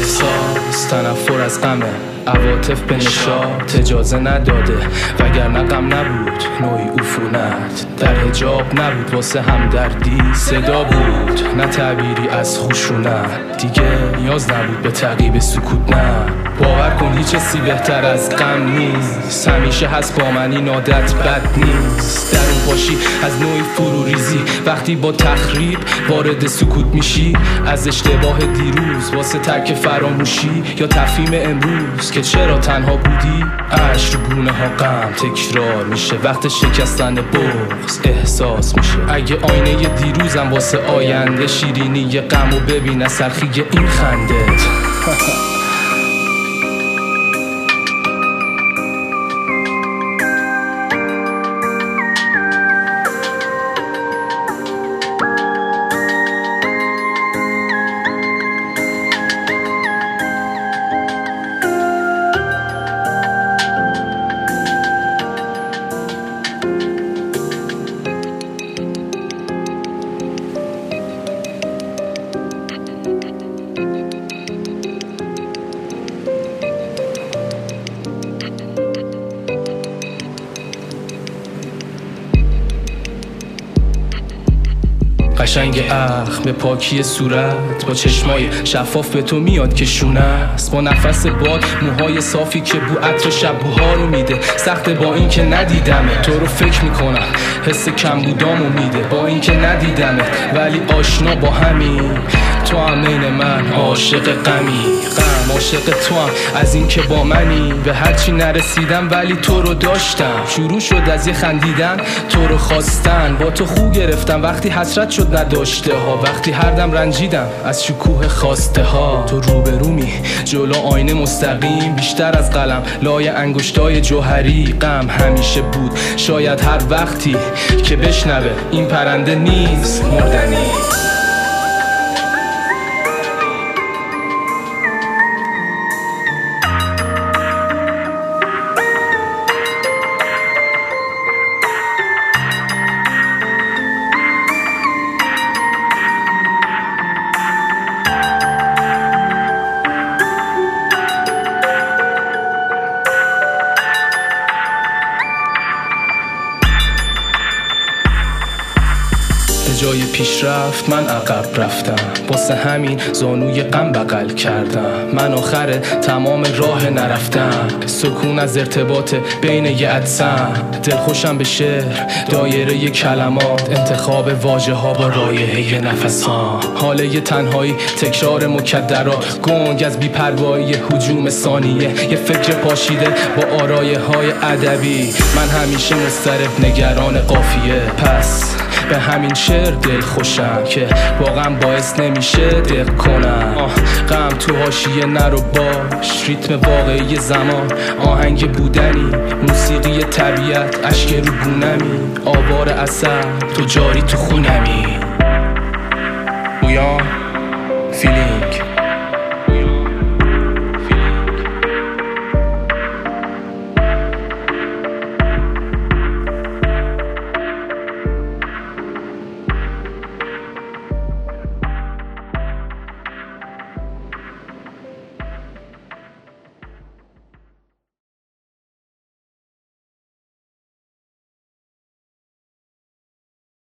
احساس تنفر از غمه، عواطف به نشاط اجازه نداده، وگرنه غم نبود نوعی عفونت، در حجاب نبود واسه همدردی صدا بود، نه تعبیری از خشونت. دیگه نیاز نبود به تعقیب سکوت، نه باور کن هیچ حسی بهتر از غم نیست، همیشه هست با من این عادت بد نیست. در اون پاشی از نوعی فروریزی، وقتی با تخریب وارد سکوت میشی، از اشتباه دیروز واسه ترک فراموشی، یا تفهیم امروز که چرا تنها بودی. اشک رو گونه ها غم تکرار میشه، وقت شکستن بغض احساس میشه. اگه آینه دیروزم واسه آینده شیرینی غم و ببین از سرخی این خندت. قشنگ اخم به پاکی صورت، با چشمای شفاف به تو میاد که شونه است، با نفس باد موهای صافی که بو عطر شبوها رو میده. سخته با این که ندیدمه تو رو فکر میکنم، حس کم بودامو میده با این که ندیدمه، ولی آشنا با همین تو هم عین من عاشق غمی. غم عاشق تو هم از این که با منی، به هرچی نرسیدم ولی تو رو داشتم. شروع شد از یه خندیدن تو رو خواستن، با تو خو گرفتم وقتی حسرت شد نداشته ها، وقتی هر دم رنجیدم از شکوه خواسته ها. تو روبرومی جلو آینه مستقیم، بیشتر از قلم لای انگشتای جوهری. غم همیشه بود شاید هر وقتی که بشنوه این پرنده نیست مردنی. جای پیشرفت من عقب رفتم، واسه همین زانوی غم بغل کردم. من آخر تمام راه نرفتم، سکون از ارتباط بین یه عدسم. دلخوشم به شعر دایره ی کلمات، انتخاب واژه ها با رایحه نفس ها. حاله ی تنهایی تکرار مکدرات، گنگ از بی‌پروایی هجوم ثانیه. یه فکر پاشیده با آرایه های ادبی، من همیشه مضطرب نگران قافیه. پس به همین شعر دل خوشم که واقعا باعث نمیشه دق کنم. غم تو حاشیه نرو باش، ریتم واقعی زمان آهنگ بودنی، موسیقی طبیعت اشک رو گونمی، آوار اثر تو جاری تو خونمی. We are feeling